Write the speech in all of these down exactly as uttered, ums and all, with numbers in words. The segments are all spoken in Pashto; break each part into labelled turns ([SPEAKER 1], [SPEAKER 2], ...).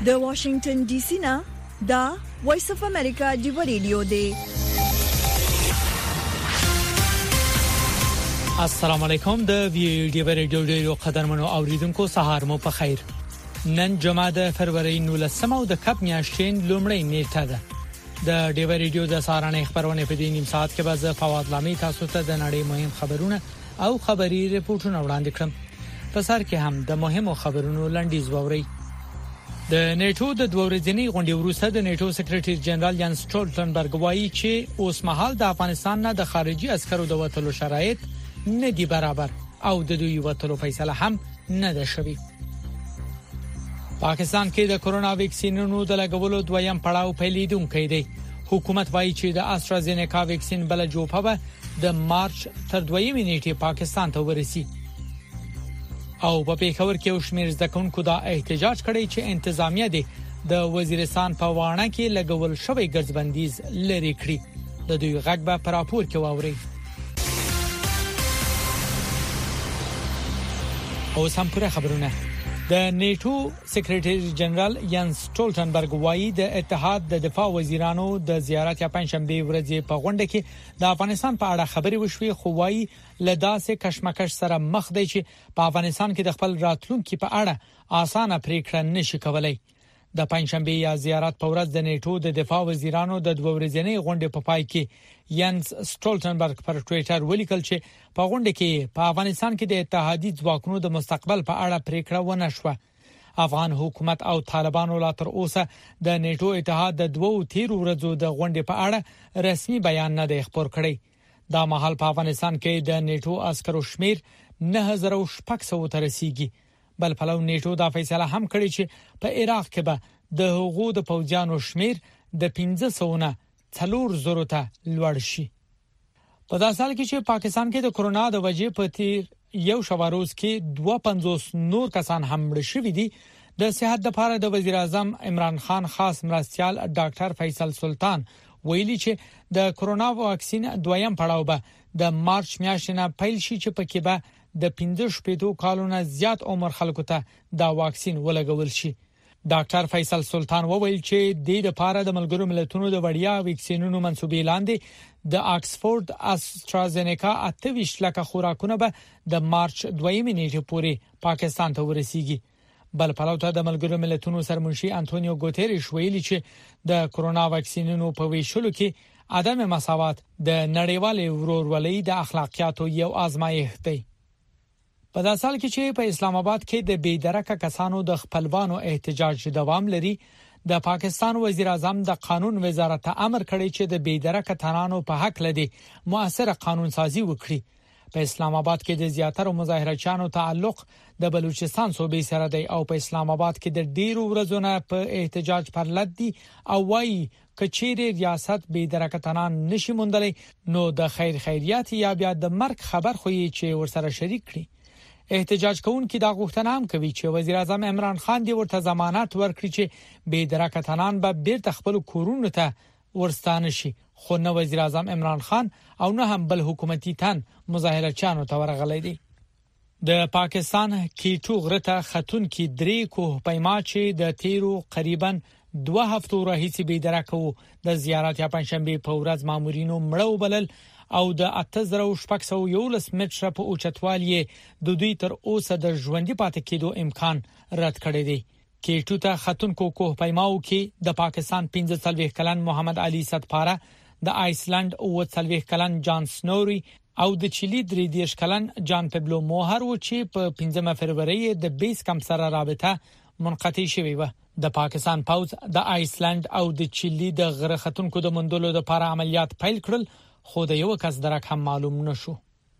[SPEAKER 1] د واشنگټن ډي سي نه دا وایس اف امریکا دی ریډیو دی.
[SPEAKER 2] السلام علیکم. د وی ډی ریډیو ډیرو قدرمنو اوریدونکو سهار مو په خیر. نن جمعه د فروری نولسمه او د کپ میاشتې لومړۍ نیټه ده. د ډیو ریډیو د سارانه خبرونه په دې نیم ساعت کې به ز فواد لامي تاسو ته د نړۍ مهم خبرونه او خبري ریپورتونه وړاندې کړم. په سر کې هم د مهمو خبرونو لنډیز ووري. د نیټو د دوه ورځې غونډې وروسته د نیټو سکریټری جنرال یانس سټولټنبرګ وایي چې اوس مهال د افغانستان نه د خارجي عسکرو د وټلو شرایط نه دي برابر او د دوی وټلو فیصله هم نه ده شوې. پاکستان کې د کورونا ویکسینونو د لګولو دویم پړاو پیلېدونکی دی. حکومت وایي چې د استرازینیکا ویکسین بل جوړه به د مارچ تر دویمې نیټې پاکستان ته ورسي. او په پیښور کې یو شمېر ځکونکو دا احتجاج کړی چې انتظامیه دي د وزیرستان په وانه کې لګول شوی ګرځبندیز لري کړی. د دوی غږ به پر راپور کې واوري. او سم پوره خبرونه. د نیټو سکریټری جنرال یانس سټولټنبرګ وایي د اتحاد د دفاع وزیرانو د زیارت یا پنځشنبه ورځې په غونډه کې د افغانستان په اړه خبرې وشوي، خو وایي لداسې کشمکش سره مخ دی چې په افغانستان کې د خپل راتلونکو په اړه اسانه پریکړه نشي کولای. د پنځشنبه یا زیارت په ورځ د نیټو د دفاع وزیرانو د دوه ورځې غونډې په پای کې یانس سټولټنبرګ پر ټوئیټر ولیکل چې په غونډه کې په افغانستان کې د اتحادیې ځواکونو د مستقبل په اړه پریکړه ونه شوه. افغان حکومت او طالبانو لا تر اوسه د نیټو اتحاد د دوه تیر ورځو د غونډې په اړه رسمي بیان نه دی خبر کړی. دا مهال په افغانستان کې د نیټو عسکرو شمیر نه هزار شپږ سوه ته رسیدي. بل پلو نیټو دا فیصله هم کړې چې په عراق کې به د هغو د پوځیانو شمیر د پنځه سوه نه څلور زره ته لوړ شي. په داسې حال کې چې پاکستان کې د کورونا د وجې په تیر یو شواروز کې دوه سوه پنځوس نور کسان هم مړ شوي دي. د صحت لپاره د وزیر اعظم عمران خان خاص مرستيال ډاکټر فیصل سلطان ویلي چې د کورونا واکسین دویم پړاو به د مارچ میاشتې نه پیل شي چې پکې به د پنځه شپږ کالونو زیات عمر خلکو ته دا واکسین ولګول شي. ډاکټر فیصل سلطان وویل چې د دې لپاره د ملګرو ملتونو د وړیا ویکسینونو منسوبې لاندې د آکسفورد استرازینیکا اته ویشت لکه خوراکونه به د مارچ دویمې نیټې پورې پاکستان ته ورسیږي. بل پلو ته د ملګرو ملتونو سرمنشي انټونیو ګوتيريش ویلي چې د کورونا واکسینونو په ویشلو کې عدم مساوات د نړیوال ورورولۍ د اخلاقیاتو یو آزمایښت دی. په داسې حال کې چې په اسلام آباد کې د بېدرکه کسانو د خپلوانو احتجاج دوام لري، د پاکستان وزیر اعظم د قانون وزارت امر کړی چې د بېدرکه تنانو په حق لدی مؤثره قانون سازي وکړي. په اسلام آباد کې د زیاتره مظاهرچیانو تعلق د بلوچستان صوبې سره دی او په اسلام آباد کې د ډیرو ورځو نه په احتجاج پر لد دي او وايي کچېری ریاست بېدرکه تنان نشي موندلې نو د خیر خیریت یا بیا د مرګ خبر خو یې چې ورسره شریک کړي. احتجاج کوونکي دا غوښتنه هم کوي چې وزیر اعظم عمران خان دی ورته ضمانت ورکړي چې بېدرکه تنان به بیرته خپل کورونو ته ورستانه شي، خو نه وزیر اعظم عمران خان او نه هم بل حکومتي تن مظاهرچیانو ته ورغلي دي. د پاکستان کیټو غرته خاتون کې درې کوه پیما چې د تیرو قریبا دوه هفتو راهیسې بېدرکه وو د زیارت یا پنځشنبه په ورځ مامورینو مړو بلل او د اته زره شپږ سوه یولس متره په اوچتوالي د دوی تر اوسه د ژوندۍ پاتې کېدو امکان رد کړی دی. کیټو ته خاتون کو کوه پیماو کې د پاکستان پنځه څلوېښت کلن محمد علي صدپاره، د آیسلند اووه څلوېښت کلن جان سنوري او د چيلي درې دېرش کلن جان پبلو موهر و چې په پنځمه فروری د بیس کم سره رابطه منقطع شوې و. د پاکستان پوز د آیسلند او د چيلي د غره خاتونکو د مندلو لپاره عملیات پیل کړل، خو د یو کس درک هم معلوم نشو.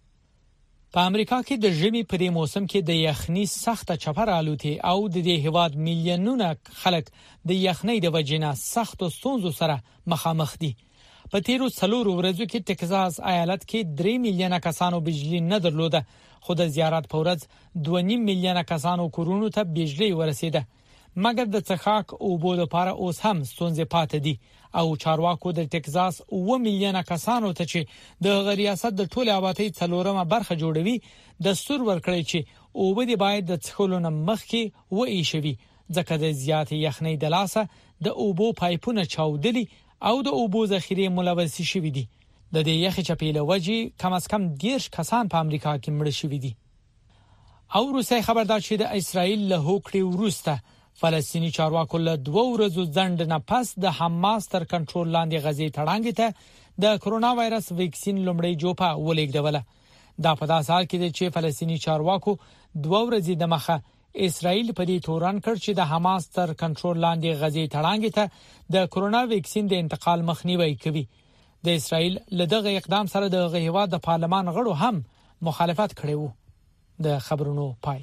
[SPEAKER 2] په امریکا کې د ژمي په دې موسم کې د یخنۍ سخته چپر الوتي او د دې هواد میلیونونه خلک د یخنۍ د وجې نه سخت ستونزو سره مخامخ دي. په تیرو څلورو ورځو کې ټکساس ایالت کې درې میلیونه کسانو بجلی نه درلوده، خو د زیارت په ورځ دوه نیم میلیونه کسانو کورونو ته بجلی ورسیده. مګر د څښاک اوبو لپاره اوس هم ستونزې پاتې دي او چارواکو د ټکساس اوه میلیونه کسانو ته چې د ریاست د ټوله آبادی څلورمه برخه جوړوي دستور ورکړی چې اوبه دی باید د څښلو نه مخکې وایي شوي، ځکه د زیات یخنۍ د لاسه د اوبو پایپونه چاودلي او د اوبو ذخیره ملوث شوي دي. د دې یخ چپیله وجې کم از کم دیرش کسان په امریکا کې مړ شوي دي. او روسي خبردار چې د اسرائیل له هوکړې وروسته فلسطینی چارواکو له دوه ورځو ځنډ نه پس د حماس تر کنټرول لاندې غزې تړانګې ته د کرونا وایرس ویکسین لومړی جوپه ولېږدوله. دا په داسې حال کې چې فلسطینی چارواکو دوه ورځې د مخه اسرائیل په دې تورن کړ چې د حماس تر کنټرول لاندې غزې تړانګې ته د کرونا ویکسین د انتقال مخنیوي کوي. د اسرائیل له دغه اقدام سره د هیواد د پارلمان غړو هم مخالفت کړی وو. د خبرونو پای.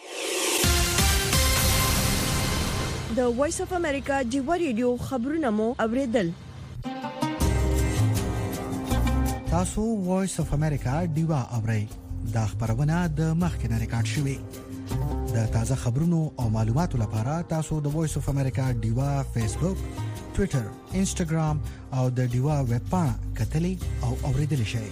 [SPEAKER 1] د وایس اف امریکا ډیو ریډیو خبرونه مو اوریدل.
[SPEAKER 3] تاسو وایس اف امریکا ډیو اورئ. دا خبرونه د مخکنه ریکارډ شوې. د تازه خبرونو او معلوماتو لپاره تاسو د وایس اف امریکا ډیو فیسبوک، ټوئیټر، انسټاګرام او د ډیو ویب پاڼه کتلې او اوریدل شئ.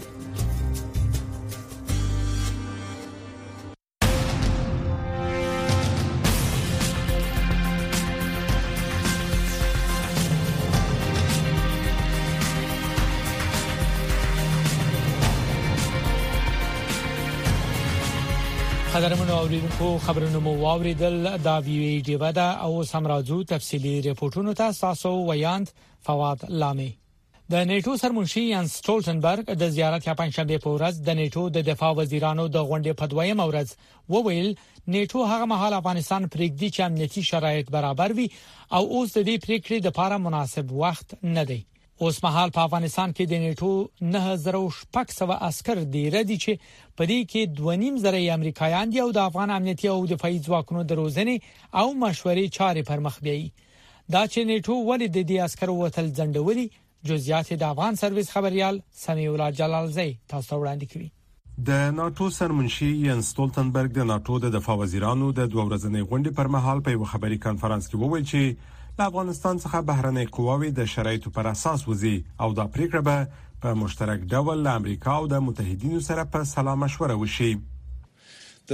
[SPEAKER 2] قدرمنو اوریدونکو خبرونه مو واوریدل. دا ویډیو ډیو دا او سمراجو تفصیلی ریپورتونو ته تاسو ویاند فواد لامي. د نیټو سرمنشي یانس سټولټنبرګ د زیارت یا پنځشنبه په ورځ د نیټو د دفاع وزیرانو د غونډې په دویم ورځ وویل نیټو هغه مهال افغانستان پرېږدي چې امنیتي شرایط برابر وي او اوس د دې پریکړې لپاره مناسب وخت نه دی. اوس مهال په افغانستان کې د نیټو نه زره شپږ سوه عسكر دی ردی چې په دې کې دوه نیم زره امریکایان دي او د افغان امنیتي او دفاعي ځواکونو د روزنې او مشورې چارې پر مخ بیاي. دا چې نیټو ولې د دې عسكرو وتل ځنډولي جزئیات د افغان سرویس خبريال سمیع الله جلالزی تاسو وړاندې کوي.
[SPEAKER 4] د ناتو سرمنشي یانس سټولټنبرګ د ناتو د دفاع وزیرانو د دوه ورځنۍ غونډې پر مهال په یو خبري کانفرنس کې وویل چې د افغانستان څخه بهرنۍ قواوې د شرایطو پر اساس وزي او دا پریکړه به په مشترک ډول له امریکا او د متحدینو سره په سلا مشوره وشي.
[SPEAKER 5] د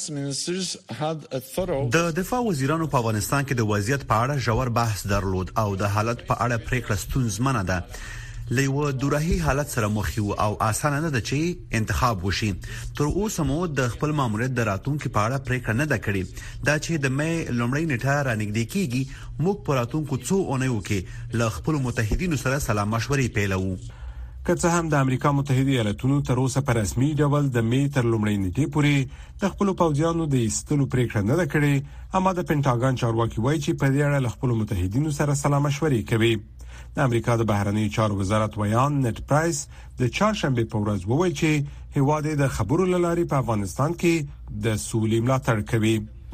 [SPEAKER 5] دفاع وزیرانو په افغانستان کې د وضعیت په اړه ژور بحث درلود او د حالت په اړه پریکړه ستونزمنه ده. لیو دورهي حالت سره مخ یو او اسانه نه ده چې انتخاب وشي. تر اوسه مو د خپل ماموریت د راتلونکو په اړه پریکړه نه ده کړې. دا چې د مې لومړی نیټه رانګدې کیږي موږ په راتلونکو څو اونیو کې له خپل متحدینو سره سلا مشورې پیلوو.
[SPEAKER 4] که څه هم د امریکا متحده ایالاتونو تر اوسه په رسمي ډول د مې تر لومړۍ نیټې پورې د خپل پوځیانو د ایستلو پریکړه نه ده کړې، اما د پینټاګون چارواکي وایي چې په دې اړه له خپل متحدینو سره سلا مشورې کوي. د امریکا د بهرنی چارو وزارت ویان نت پرایس د چهارشنبه په ورځ وویل چې هیواد د خبرو لاري په افغانستان کې د سولې ملاتړ کوي.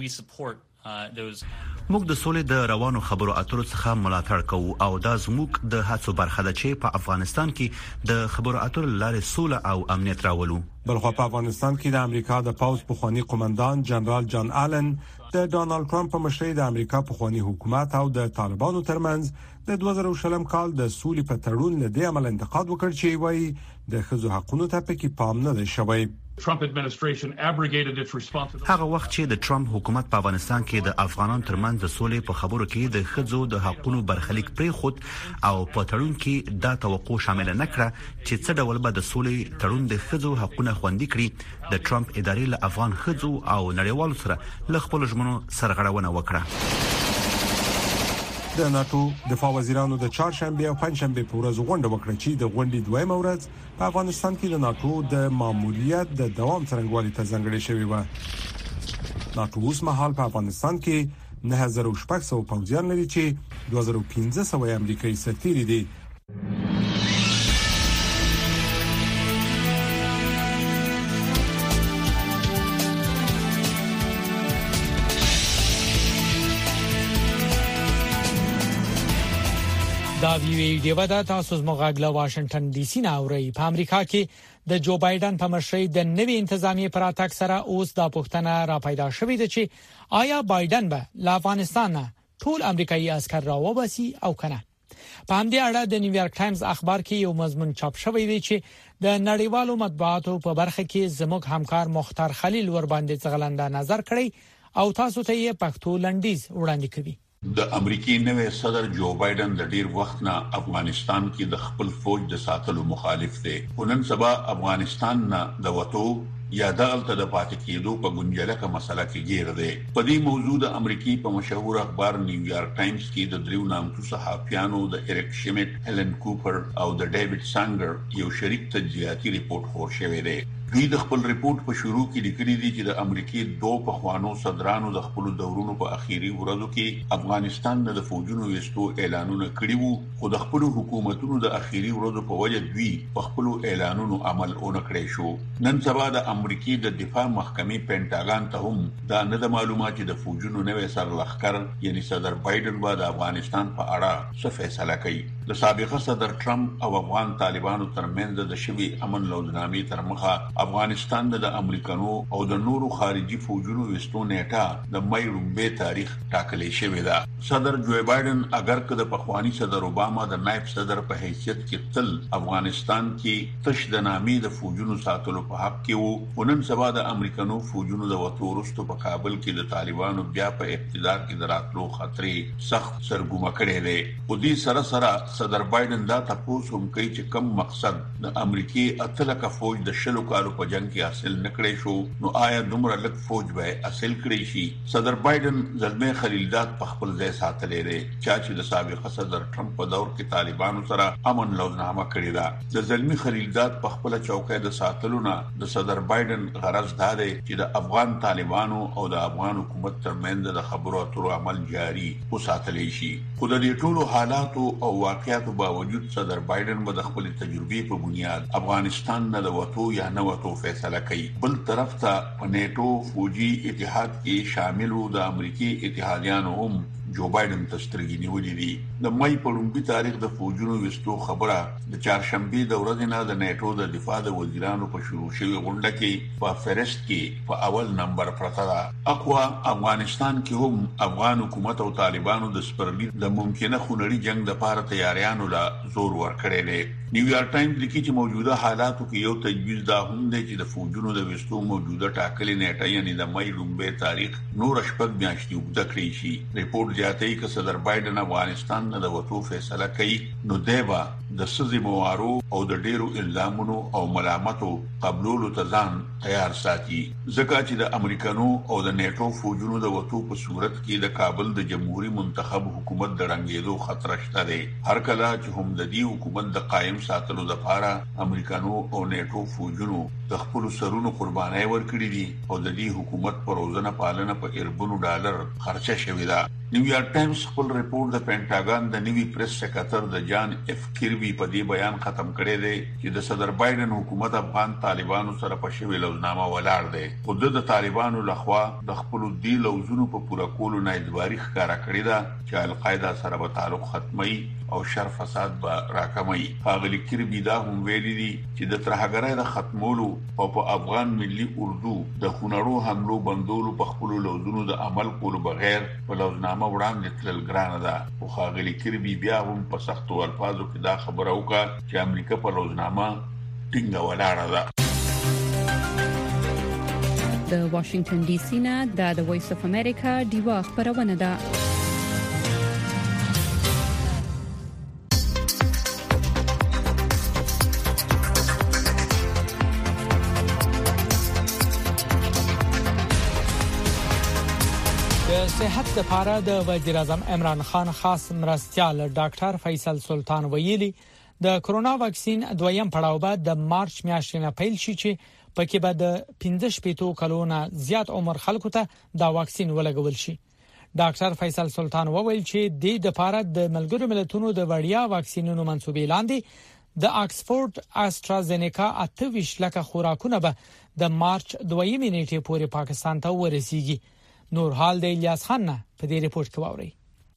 [SPEAKER 5] موږ د سولې د روانو خبرو اترو څخه ملاتړ کوو او دا زموږ د هڅو برخه ده چې په افغانستان کې د خبرو اترو لارې سوله او امنیت راولو.
[SPEAKER 4] بلخو په افغانستان کې د امریکا د پاوز پخوانی قومندان جنرال جان آلن د ډونالد ټرمپ په مشرۍ د امریکا پخوانی حکومت او د طالبانو ترمنځ د دوه زره شلم کال د سولې په تړون له دې عمل انتقاد وکړ چې وایي د ښځو حقوقو ته پکې پام نه دی شوی.
[SPEAKER 5] هغه وخت چې د ټرمپ حکومت په افغانستان کې د افغانانو ترمنځ د سولې په خبرو کې د ښځو د حقوقو برخلیک پرې خود او په تړون کې دا توقع شامل نه کړه چې څه ډول به د سولې تړون د ښځو حقوقو خوندي کړي. د ټرمپ ادارې له افغان ښځو او نړیوالو سره له خپل ژمنو سرغړونه وکړه.
[SPEAKER 4] د ناتو دفاع وزیرانو د چهارشنبه او پنځشنبه په ورځ غونډه وکړه چې د غونډې دویمه ورځ په افغانستان کې د ناتو د ماموریت د دوام څرنګوالي ته ځانګړې شوې و. ناتو اوس مهال په افغانستان کې نه زره شپږ سوه پوځیان لري چې دوه زره پنځه سوه امریکایي سرتیري دي.
[SPEAKER 2] دا ویډیو دا تاسو زموږ له واشنگټن ډي سي نه اورئ. په امریکا کې د جو بایدن په مشرۍ د نوي انتظامی پراتګ سره اوس دا پوښتنه را پیدا شوې ده چې آیا بایدن به له افغانستان ټول امریکایي عسكر راوباسي او کنه. په همدې اړه د نیویارک ټایمز اخبار کې یو مضمون چاپ شوی دی چې د نړیوالو مطبوعاتو په برخه کې زموږ همکار مختار خلیل ور باندې څغلنده نظر کړی او تاسو ته یې پښتو لنډیز وړاندې کوي.
[SPEAKER 6] د امریکای نوې صدر جو بایدن د ډیر وخت نه افغانستان کې د خپل فوج د ساتلو مخالف دی. نن سبا افغانستان نه د وټو یا دغلته د پاتې کېدو په ګنجلکه مسله کې ګیر دی. په دې موضوع د امریکای په مشهور اخبار نیویارک ټایمز کې د دریو نامتو صحافیانو د ایرک شمیت، هیلن کوپر او د ډیوډ سانګر یو شریک تجزیاتي ریپورت خور شوی دی. دوی د خپل ریپورت په شروع کې لیکلي دي چې د امریکای دوه پخوانو صدرانو د خپل دورونو په اخیری ورځو کې افغانستان د فوجونو وستو اعلانونه کړي وو، خو د خپل حکومتونو د اخیری ورځو په وجه دوی په خپل اعلانونو عمل اون کړی شو. نن سبا د امریکای د دفاع محکمې پینټاګان ته هم دا نه د معلومات چې د فوجونو نوې سرلښکر یعنی صدر بایدن به د افغانستان په اړه څه فیصله کوي. د سابقه صدر ټرمپ او افغان طالبانو ترمنځ د شوی امن لوزنامې تر مخه افغانستان د امریکانو او د نورو خارجي فوجونو وستو نیټه د مې رومبه تاریخ ټاکلی شوی دا. صدر جو بایدن اگر که د پخوانی صدر اوباما د نائب صدر په حیثیت کې تل افغانستان کې تش د نامې د فوجونو ساتلو په حق کې وو، نن سبا د امریکانو فوجونو د وټو وروسته په کابل کې د طالبانو بیا په اقتدار کې دراتلو خطرې سخت سرګومه کړي دي. او دې سره سره صدر بایدن دا تاسو هم کوي چې کم مقصد د امریکای اتلکه فوج د شلو کالو په جنگ کې حاصل نکړی شو، نو آیا دومره لږ فوج به حاصل کړی شي؟ صدر بایدن زلمه خلیلزاد په خپل ځای ساتلې دی چې د سابقه صدر ټرمپ په دور کې طالبانو سره امن لوزنامه کړی دا. د زلمه خلیلزاد په خپل چوکۍ د ساتلو نه د صدر بایدن غرض دا دی چې د افغان طالبانو او د افغان حکومت ترمنځ د خبرو اترو عمل جاري وساتلی شي. خو د دې ټولو حالاتو او واقعیاتو باوجود صدر بایدن به د خپل تجربې په بنیاد افغانستان نه د وټو یا نه وټو فیصله کوي. بل طرف ته په نیټو فوجي اتحاد کې شامل وو د امریکای اتحادیانو هم جو بایدن تسترګي نیولې دي. د مې په لومبي تاریخ د فوجونو وستو خبره د چهارشنبه د ورځې نه د نیټو د دفاع د وزیرانو په شروع شوی غونډه کې په فرست کې په اول نمبر پرته ده. اقوا افغانستان کې هم افغان حکومت او طالبانو د سپرلی د ممکنه خونړي جنگ د لپاره تیاریانو لا زور ورکړی دی. نیویارک ټایمز لیکي چې موجوده حالاتو کې یو تجویز دا هم دی چې د فوجونو د وستو موجوده ټاکلې نیټه یعنی د مې لومبي تاریخ نور شپږ میاشتې وګړه کړی شي. ریپورت زیاتوي چې صدر بایدن افغانستان نه د وټو فیصله کوي، نو دیبا د سزي موارو او د ډیرو الزامونو او ملامتو قبولولو ته ځان تیار ساتي، ځکه چې د امریکانو او د نیټو فوجونو د وټو په صورت کې د کابل د جمهوریت منتخب حکومت د رنګېدو خطر شته دی. هر کله چې هم د دې حکومت د قائم ساتلو لپاره امریکانو او نیټو فوجونو د خپل سرونو قربانای ورکړي دي او د دې حکومت پر روزنه پالنه په اربونو ډالر خرچه شوې ده. نیویارک ټایمز خپل ریپورت د پینټاګان د نوي پریس سکرټر د جان اف کیربي په دې بیان ختم کړی دی چې د صدر بایدن حکومت افغان طالبانو سره په شوی لوزنامه ولاړ دی. خو د طالبانو لخوا د خپل دی لوزونو په پوره کولو نه ادواري ښکارا کړی دا چې القاعده سره به تعلق ختمي او شر فساد به راکمي. هغه کیربي دا هم ویلي دي چې د ترهګرۍ د ختمولو او په افغان ملي اردو د خونړو حملو بندولو په خپل لوزونو د عمل کولو بغیر په لوزنامه وړاندې تلل ګرانه ده. خو هغه کیربي بیا هم په سختو الفاظو کې دا خبره وکړه چې امریکا په لوزنامه ټینګه ولاړه ده.
[SPEAKER 7] د واشنگټن ډي سي نه د وایس اف امریکا دیوا خبرونه ده.
[SPEAKER 2] د صحت لپاره د وزیر اعظم عمران خان خاص مرستيال ډاکټر فیصل سلطان ویلي د کرونا واکسین دویم پړاو به د مارچ میاشتې نه پیل شي چې پکې به د پنځه شپږ کلونو زیات عمر خلکو ته دا واکسین ولګول شي. ډاکټر فیصل سلطان وویل چې د لپاره د ملګرو ملتونو د وړیا واکسینونو منسوبې لاندې د آکسفورد استرازینیکا اته لکه خوراکونه به د مارچ دویمې نیټې پورې پاکستان ته ورسیږي. نور حال د الیاس خان په دې ریپورت کې واوري.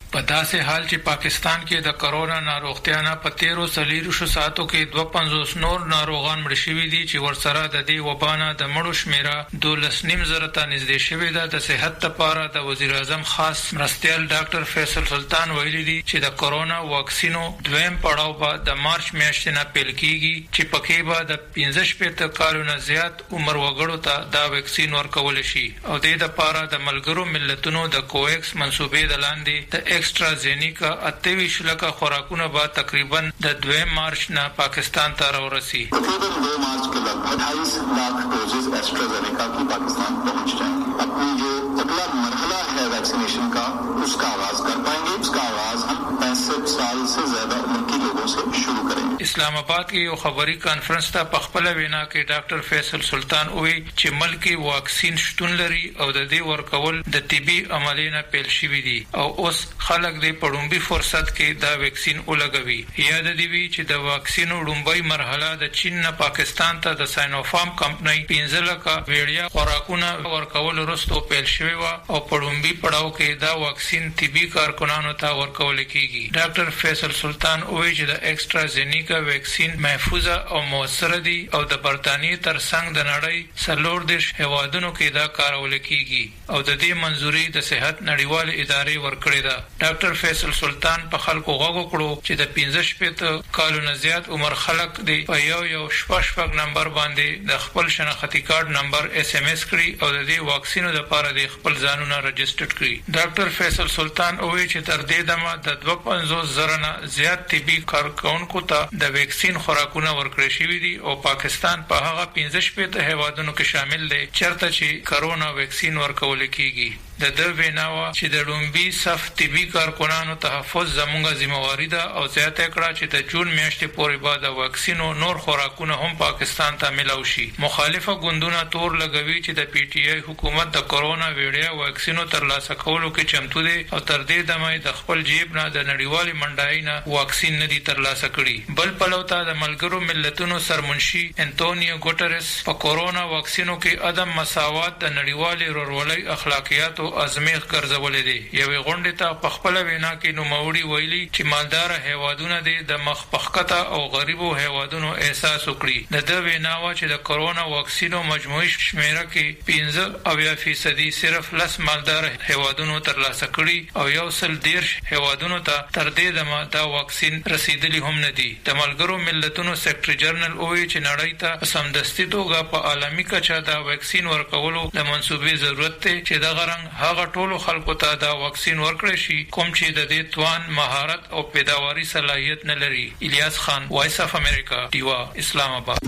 [SPEAKER 8] په داسې حال چې پاکستان کې د کرونا ناروغتیا نه په تیرو څلورو شو ساعتو کې دوه پنځوس نور ناروغان مړ شوي دي چې ورسره د دې وبا نه د مړو شمیره دولس نیم زره ته نږدې شوې ده. د صحت لپاره د وزیر اعظم خاص مرستیال ډاکټر فیصل سلطان ویلي دي چې د کرونا واکسینو دویم پړاو به د مارچ میاشتې نه پیل کیږي چې پکې به د پنځه شپږ کالو نه زیات عمر وګړو ته دا واکسین ورکول شي او د دې لپاره د ملګرو ملتونو د کوویکس منسوبې د لاندې د ایکسترازینیکا اتویش لکه خوراکونه به تقریبا د دویم مارچ نه پاکستان ته راورسي.
[SPEAKER 9] تقریبا دو مارچ के लगभग ढाई लाख डोजेस एस्ट्राजेनेका की पाकिस्तान पहुंच जाएंगे. अपनी जो अगला मरहला है वैक्सीनेशन का उसका आगाज कर पाएंगे. उसका आगाज हम पैंसठ साल से ज्यादा उम्र के लोगों से शुरू करेंगे.
[SPEAKER 8] اسلام آباد کې یو خبري کانفرنس ته په خپل وینا کې ډاکټر فیصل سلطان وی چې ملک واکسین شتون لري او د دې ورکول د طبي عملینا پیل شوی دي او اوس خلک د پړومبي فرصت کې دا واکسین ولګوي. یاد دی وی چې د واکسینو لومبۍ مرحله د چین نه پاکستان ته د ساینوفارم کمپنۍ پنځه لکه ویړیا خوراکونه ورکول وروسته پیل شوی و او پړومبي پړاو کې دا واکسین طبي کارکونانو ته ورکول کیږي. ډاکټر فیصل سلطان وی چې د ایکسترازینیکا واکسین محفوظه او موثر دي او د برتانیې ترڅنګ د نړۍ څلور دیش هوادونو کې دا کارول کیږي او د دې منځوري د صحت نړیوال ادارې ورکړې ده. ډاکټر فیصل سلطان په خلکو غوږ کړو چې د پنځه شپږ کالو نه زیات عمر خلک دی په یو یو شپږ شپږ نمبر باندې د خپل شناختی کارت نمبر اس ام اس کړي او د دې واکسینو لپاره د خپل ځانونه رجسټر کړي. ډاکټر فیصل سلطان وایي چې تر دې دمه د دوه پنځوس زره نه زیات طبي کارکونکو ته د واکسین خوراکونه ورکړل شوي دي او پاکستان په هغه پنځه شپږ هیوادونو کې شامل دی چیرته چې کرونا واکسین ورکول کیږي. د د ویناوه چې د لومبي صف طبي کارکونانو تحفظ زموږه ذمہواری ده او زیاته کړه چې د جون میاشتې پورې بعد واکسینو نور خوراکونه هم پاکستان ته ملاوي شي. مخالفه ګوندونه تور لګوي چې د پی ټی آی حکومت د کرونا ویډیا واکسینو ترلاسه کولو کې چمتو دي او تر دې دمه د خپل جیب نه د نړیوال منډای نه واکسین نه دي ترلاسه کړي. بل پلوته د ملګرو ملتونو سرمنشي انټونیو ګوټرس په کرونا واکسینو کې عدم مساوات د نړیوال رورولۍ اخلاقیات ازمیخ ګرځولې دي. یوې غونډې ته په خپل وینا کې نوموړي ویلي چې مالدار هیوادونه د مخ پخکته او غریبو هیوادونو احساس وکړي. د دې ویناوه چې د کرونا واکسینو مجموعي شمیره کې پنځه اویا فیصدي صرف لس مالدار هیوادونو ترلاسه کړي او یو سل دیرش هیوادونو ته تر دې دمه دا واکسین رسیدلی هم نه دي. د ملګرو ملتونو سیکرټری جنرال وایي چې نړۍ ته سمدستي توګه په عالمي کچه دا واکسین ورکولو د منسوبې ضرورت دی چې د غرنګ هغه ټولو خلکو ته دا واکسین ورکړي شي کوم چې د دې توان مهارت او پیداواري صلاحیت نه لري. الیاس خان، وایس اف امریکا، دیوا، اسلام آباد.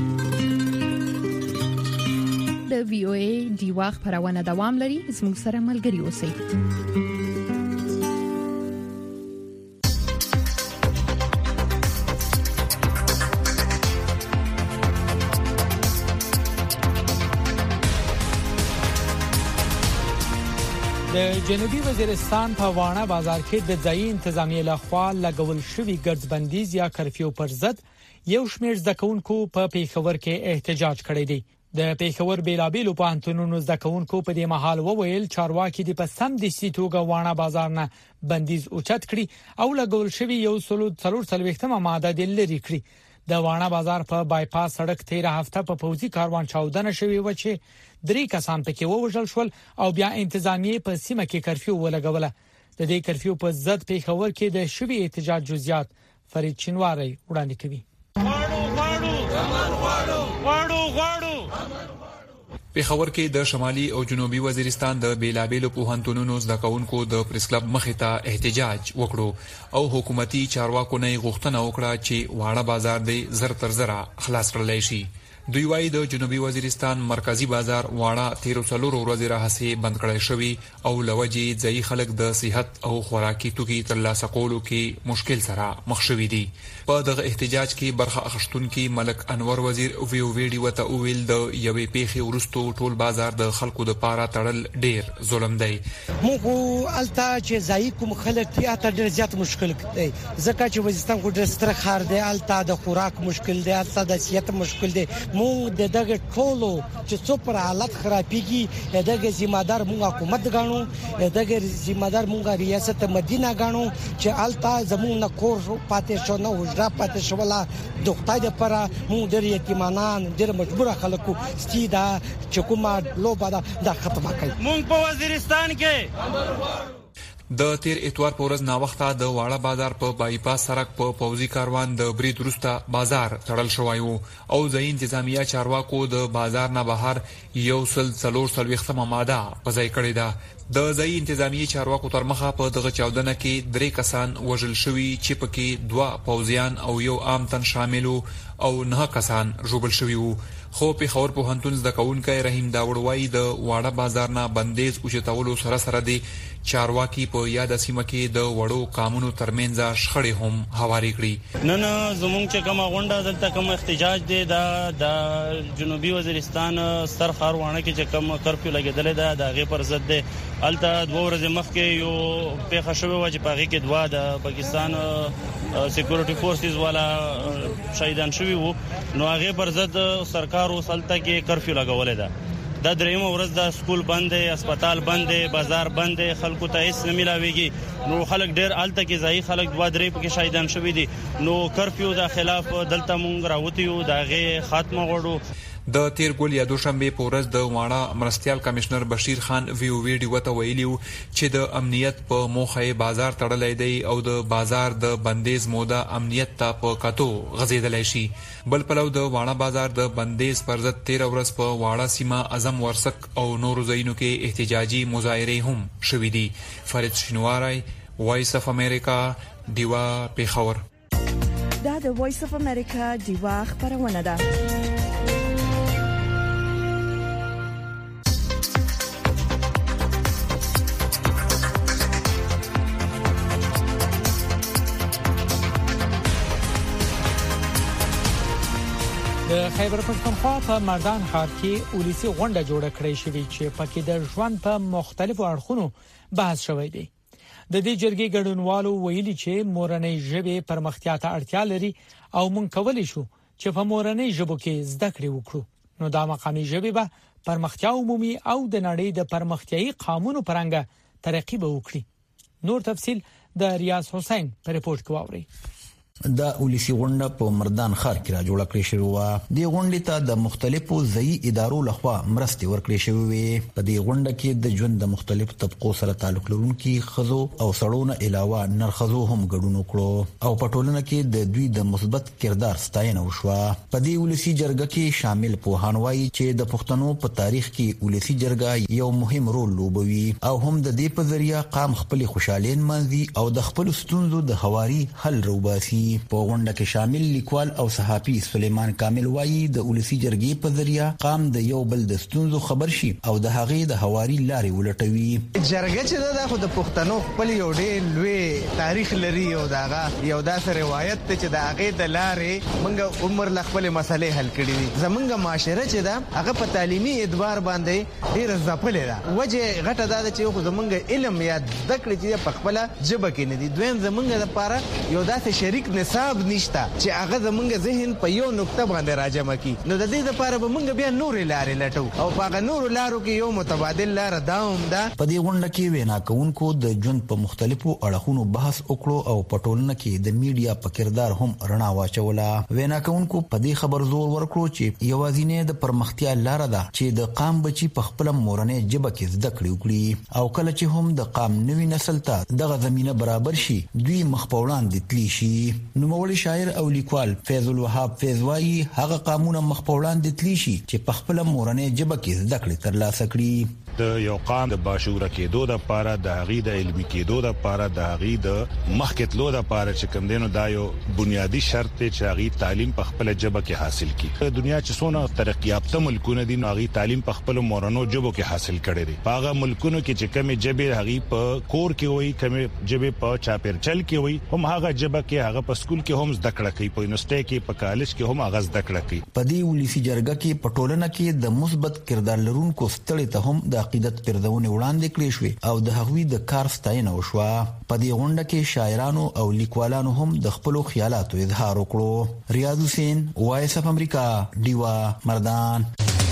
[SPEAKER 7] د وی او ای دیوا خبرونه دوام لري. زموږ سره ملګري اوسئ.
[SPEAKER 2] د جنوبي وزیرستان په واڼه بازار کې د ځای انتظامیې لخوا لګول شوی ګرځبندیز یا کرفیو پر ضد یو شمېر زدهکوونکو په پیښور کې احتجاج کړی دی. د پیښور بیلابیلو پوهنتونونو زدهکوونکو په دې مهال وویل چارواکي د پسم د سیټوګه واڼه بازار نه بندیز اوچت کړي او لګول شوی یو سلو څلور څلوېښتمه ماده د لری کړی. د واڼه بازار په بایپاس سړک تیره هفته په پوځي کاروان چاودنه شوې و چې درې کسان پکې ووژل شول او بیا انتظامیې په سیمه کې کرفیو ولګوله. د دې کرفیو په ضد پیښور کې د شوی احتجاج جزئیات فرید چنواری وړاندې کوي.
[SPEAKER 10] غواړو غواړو غواړو غواړو غواړو
[SPEAKER 11] پیښور کې د شمالي او جنوبي وزیرستان د بیلابیلو پوهنتونونو زده کوونکو د پریس کلب مخې ته احتجاج وکړو او حکومتي چارواکو نه غوښتنه وکړه چې واړه بازار د زر تر زره خلاص کړل شي. دوی وايي د جنوبي وزیرستان مرکزی بازار واړه تیر څلور ورځې راهسي بند کړی شوی او لوجي ځای خلک د صحت او خوراکي توکي ترلاسه کولو کې مشکل سره مخ شوي دي. په دغه احتجاج کې برخه اخیستونکي ملک انور وزیر او وی ویډیو ته ویل د یوې پیښې ورستو ټول بازار د خلکو د پاره تړل ډیر ظلم دی.
[SPEAKER 12] موږ الته چې ځای کوم خلک ته ډیر زیات مشکل دی ځکه چې وزیرستان کو ډیر ستر خار دی. الته د خوراک مشکل دی، الته د صحت مشکل دی. مونږ د دغه ټولو چې څو پر حالت خرابېږي دغه ذمہ دار مونږ حکومت غاڼو دغه ذمہ دار مونږ ریاست مدینه غاڼو چې التا زمونږ نه کور پاتې شو نه وجرا پاتې شو ولا دوختای د پر مونږ د یتیمانان ډېر مجبور خلکو ستیدا چې کومه لوبه دا ختمه کړي.
[SPEAKER 10] مونږ په وزیرستان کې
[SPEAKER 11] د تیر اتوار په ورځ نا وخته د واړه بازار په بایپاس سړک په پوزي کاروان د برید وروسته بازار تړل شوی وو او ځای انتظامیه چارواکو د بازار نه بهر یو سل څلور څلوېښتمه ماده په ځای کړې ده. د ځای انتظامیه چارواکو تر مخه په دغه چاودنه کې درې کسان وژل شوي چې پکې دوه پوځیان او یو عام تن شامل او نه کسان ژوبل شوي وو. خو پیښور پوهنتون زده کوونکی رحیم داوړ وایي د واړه بازار نه بندیز اوچتولو سره سره دی چارواکي په یاد سیمه کې د وړو قانونو ترمنځ شخړې هم هواري کړي.
[SPEAKER 13] نه نه زمونږ چې کومه غونډه دلته کوم احتجاج دی دا د جنوبي وزیرستان ستر ښار وانه کې چې کوم کرفیو لګیدل دا د هغې پر ضد دی. هلته دوه ورځې مخکې یو پیښه شوې وه چې په هغې کې دوه د پاکستان سیکورټي فورسز والا شهیدان شوي وو نو هغې پر ضد سرکار اوس هلته کې کرفیو لګولې ده. دا درېیمه ورځ د سکول بند دی، هسپتال بند دی، بازار بند دی، خلکو ته هیڅ نه میلاویږي. نو خلک ډېر هلته کې ځایي خلک دوه درې پکې شهیدان شوي دي. نو کرفیو د خلاف دلته مونږ راوتي یو د هغې خاتمه غواړو.
[SPEAKER 11] د تیر ګول یا دوشنبه په ورځ د واړه مرستيال کمشنر بشیر خان وی او وی ډی وته ویلیو چې د امنیت په موخه بازار تړلې دی او د بازار د بندیز موده امنیت ته په کاتو غزیدلای شي. بل پلو د واړه بازار د بندیز پر ضد تیر ورځ په واړه سیمه اعظم ورسک او نورو ځایونو کې احتجاجي مظاهره هم شوې دي. فرید شینواری، وایس اف امریکا، دیوا پیښور.
[SPEAKER 1] دا د وایس اف امریکا دیوا خبرونه ده.
[SPEAKER 2] د خیبر پښتونخوا په مردان ښار کې اولیسي غونډه جوړه کړې شوې چې پکې د ژوند په مختلفو اړخونو بحث شوی دی. د دې جرګې ګډونوالو ویلي چې مورنۍ ژبه پرمختیا ته اړتیا لري او مونږ کولی شو چې په مورنۍ ژبه کې زده کړې وکړو. نو دا مقامي ژبه به پرمختیا عمومي او د نړۍ د پرمختیايي قانونو پرنګ ترقی به وکړي. نور تفصيل د ریاض حسین په رپورت کې واوري.
[SPEAKER 14] دا اولیسي غونډه په مردان ښار کې را جوړه کړې شوې و. د غونډې ته د مختلفو ځایي ادارو لخوا مرستې ورکړې شوې وې. په دې غونډه کې د ژوند د مختلفو طبقو سره تعلق لرونکي خزو او سړونو علاوه نرخزو هم ګډون وکړو او په ټولنه کې د دوی د مثبت کردار ستاینه وشوه. په دې اولیسي جرګه کې شامل پوهان وایي چې د پښتنو په تاریخ کې اولیسي جرګه یو مهم رول لوبوي او هم د دې په ذریعہ قام خپل خوشاله منځي او د خپل ستونزو د هواري حل روباسي. په غونډه کې شامل لیکوال او صحافي سلیمان کامل وایي د اولیسي جرګې په ذریعہ قام د یو بل د ستونزو خبر شي او د هغې د هواري لارې ولټوي.
[SPEAKER 15] جرګه چې دا خو د پښتنو خپل یو ډېر لوی تاریخ لري او داغه یو داسې روایت ته چې د هغې د لارې موږ عمر ل خپل مسلې حل کړې دي. زمونږ معاشره چې دا هغه په تعلیمي اعتبار باندې ډېره ځپلې ده. وجه غټه دا ده چې خو زمونږ علم یا زده کړې چې په خپله ژبه کې نه دي. دویم زمونږ لپاره یو داسې شریک نصاب نشته چې هغه زمونږ ذهن په یو نقطه باندې راجمع کی. نو د دې لپاره به موږ بیا نورې لارې لټو او په هغه نورو لارو کې یو متبادل لار دا هم ده.
[SPEAKER 14] په دې غونډه کې وینا کوونکو د ژوند په مختلفو اړخونو بحث وکړو او په ټولنه کې د میډیا په کردار هم رڼا واچوله. وینا کوونکو په دې خبر زور ورکړو چې یوازینی د پرمختیا لار ده چې د قام بچي په خپل مورنۍ ژبه کې زده کړې وکړي او کله چې هم د قام نوي نسل ته دغه زمينه برابر شي دوی مخ په وړاندې تللی شي. نو شاعر او لیکوال فیض الوهاب فیض وایي هغه قانون مخ په وړاندې تللی شي چې په خپل مورنۍ ژبه کې زده کړې ترلاسه کړي.
[SPEAKER 16] د یو قام د باشعوره کېدو د لپاره د هغې د علمي کېدو د لپاره د هغې د مخکې تلو د لپاره چې کوم دی نو دا یو بنیادي شرط دی چې هغې تعلیم په خپله ژبه کې حاصل کړي. دنیا چې څونه ترقي یافته ملکونه دي نو هغې تعلیم په خپلو مورنو ژبو کې حاصل کړی دی. په هغه ملکونو کې چې کومې ژبې هغې په کور کې وایي کومې ژبې په چاپېرچل کې وایي هم هغه ژبه کې هغه په سکول کې هم زده کړه کوي، په یونیورسيټي کې په کالج کې هم هغه زده کړه کوي.
[SPEAKER 14] په دې ولسی جرګه کې په ټولنه کې د مثبت کردار لرونکو ستړي ته هم د عقیدت پردهونه وړاندې کړې شوې او د هغوی د کار ستاینه وشوه. په دې غونډه کې شاعرانو او لیکوالانو هم د خپل خیالاتو اظهار وکړو. ریاض حسین، وایس اف امریکا، ډیوا مردان.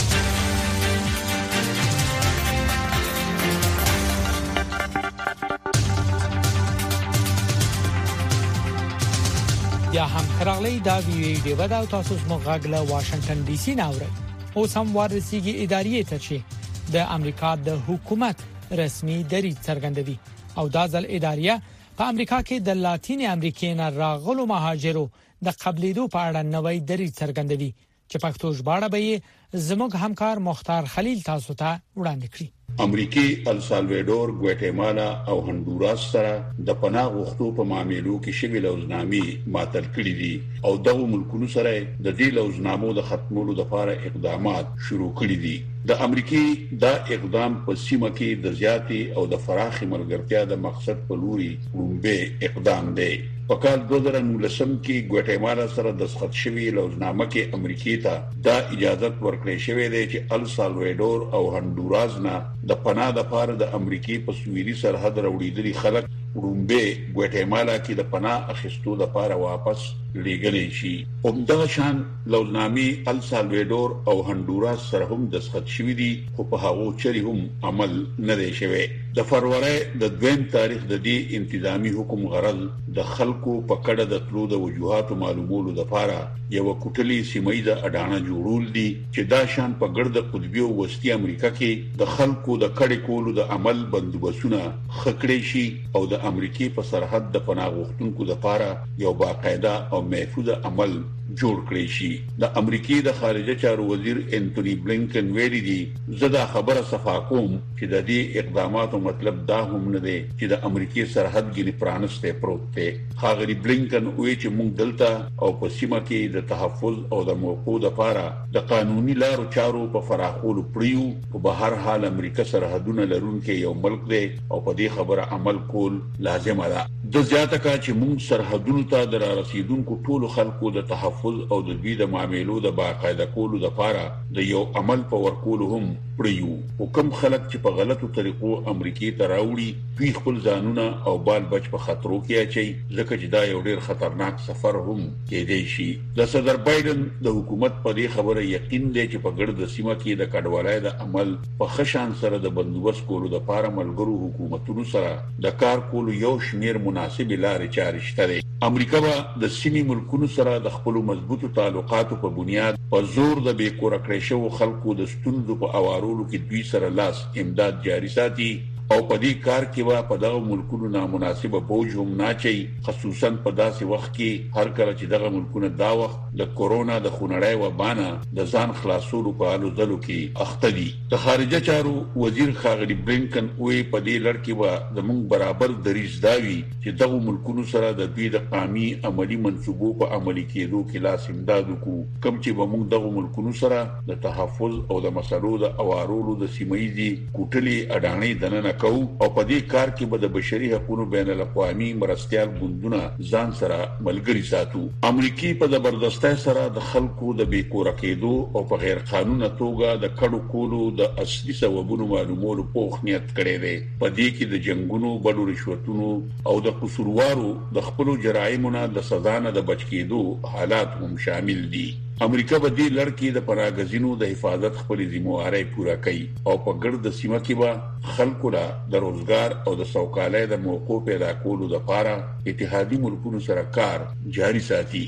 [SPEAKER 2] یا هم خراغلی دا وی ډیو دا تاسو زموږ غاګله واشنگټن ډي سي ناوړي. اوس هم ورسیږي ادارې ته چې د امریکا د حکومت رسمي دریځ څرګندوي او دا ځل ادارې په امریکا کې د لاتین امریکا نه راغلو مهاجرو د قبلېدو په اړه نوې دریځ څرګندوي چې پښتو ژباړه به زموږ همکار مختار خلیل تاسو ته وړاندې کړي.
[SPEAKER 6] امریکای، السالوادور، ګواتیمالا او هندوراس سره د پناه غوښتو په معاملو کې شوی لوزنامې ماتل کړي دي او دغه ملکونو سره د دې لوزنامو د ختمولو لپاره اقدامات شروع کړي دي. د امریکای دا اقدام په سیمه کې د زیاتې او د فراخي ملګرتیا د مقصد په لوري لومبه اقدام دی. په کال دوه زره نولسم کې ګواتیمالا سره د دستخط شوی لوزنامه کې امریکای ته دا اجازه ورکړې شوې ده چې السالوادور او هندوراس نه د پناه د پاره د امریکای په سویلي سرحد راوړېدلي خلک رومبه ګواتیمالا کې د پناه اخیستو لپاره واپس لېږل شي. همدغه شان لوزنامې السالوادور او هندوراس سره هم دستخط شوی دي خو په هغه چری هم عمل نه دی شوی. د فروری د دویم تاریخ د دې انتظامی حکم غرض د خلکو په کډه د تلو د وجوهات معلومولو لپاره یو کوټلی سیمایي د اډانه جوړول دي چې دا شان په ګرد قطبی او وسطي امریکا کې د خلکو د کډې کولو د عمل بندوبسونه خکړې شي او د امریکای په سرحد د پناه غوښتونکو لپاره یو باقاعده او محفوظ عمل جوړ کړی شي. د امریکای د خارجه چارو وزیر انټونی بلینکن ویلي دي زدا خبره صفا کوم چې د دې اقداماتو مطلب دا هم نه دی چې د امریکای سرحد کې پرانسته پروت دی. خاغلی بلینکن وایي چې موږ دلته او په سیمه کې د تحفظ او د موقوف لپاره د قانوني لارو چارو په فراخولو پریو په بهر حال امریکا سرحدونه لرونکي یو ملک دی او په دې خبره عمل کول لازم ده. د زیاته کا چې موږ سرحدونو ته در رسیدونکو ټول خلکو د تحفظ او د دوی د معاملو د باقاعده کولو لپاره د یو عمل په ورکول هم پریو. حکم خلک چې په غلطو طریقو امریکای ته راوړي دوی خپل ځانونه او بال بچ په خطرو کې اچي ځکه چې دا یو ډیر خطرناک سفر هم کېدای شي. د صدر بایدن د حکومت په دې خبره یقین دی چې په ګرد سیمه کې د کډوالۍ د عمل په خشان سره د بندوبست کولو لپاره ملګرو حکومتونو سره د کار کولو یو شمیر مناسب لارې چارې شته. امریکا به د سیمې ملکونو سره د خپل مضبوطو تعلقاتو په بنیاد په زور د بې کور کړې شو خلکو د ستونزو په اوارولو کې دوی سره لاس امداد جاري ساتي او په دې کار کې وا په دغه ملکونو نامناسبه بوج هم ناچي خصوصا په داسې وخت کې هر کله چې دغه ملکونه دا وخت د کورونا د خونړۍ وبانه د ځان خلاصولو په حالو ځلو کې اخته دي. د خارجه چارو وزیر خاغلی بلینکن وی په دې لړ کې وا د موږ برابر دریځ داوي چې دغه ملکونو سره د دوی د قامي عملی منصوبو په عملي کېدو کې لاس امداد وکړو کوم چې به موږ دغه ملکونو سره د تحفظ او د مسلو د اوارولو د سیمایي کوټلي اډانې دننه کو او په دې کار کې به د بشري حقوقو بین الاقوامي مرستيال ګوندونه ځان سره ملګری ساتو. امریکای په زبردستۍ سره د خلکو د بیکور کېدو او په غیر قانوني توګه د کډو کولو د اصلي سببونو معلومولو په نیت کړی دی. په دې کې د جنگونو، بډو رشوتونو او د قصوروارو د خپل جرایمونو د سزا نه د بچ کېدو حالات هم شامل دي. امریکا به دې لړ کې د پناهګزینو د حفاظت خپل ذمہواری پوره کوي او په ګرد سیمه کې به خلکو لا د روزګار او د سوکالۍ د موقع پیدا کولو لپاره اتحادي ملکونو سره کار جاري ساتي.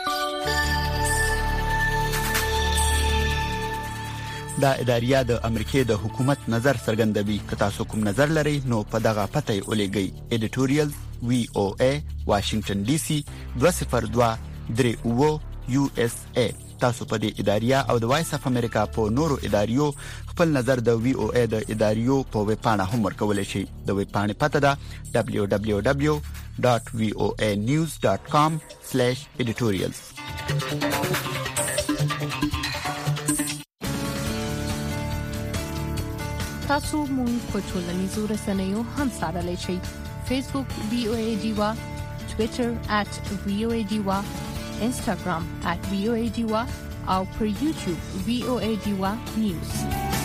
[SPEAKER 5] دا اداریا د امریکای د حکومت نظر څرګندوي. که تاسو کوم نظر لرئ نو په دغه پته یې ولېږئ. ایډیټوریال وی او ای واشنگټن ډي سي دوه صفر دوه درې اوه یو اس ای. تاسو په دې اداریا او د وایس اف امریکا په نورو اداریو خپل نظر د وی او ای د اداریو په ویب پاڼه هم ورکولای شئ. د ویب پاڼې پته ده دبليو دبليو دبليو ډاټ وی او ای نیوز ډاټ کام سلیش ایډیټوریالز.
[SPEAKER 7] تاسو مونږ په ټولنیزو رسنیو هم سره شئ. فیسبوک وی او ای دیوا، ټوئیټر at وی او ای دیوا، Instagram at V O A Diwa او پر یوټیوب V O A Diwa News.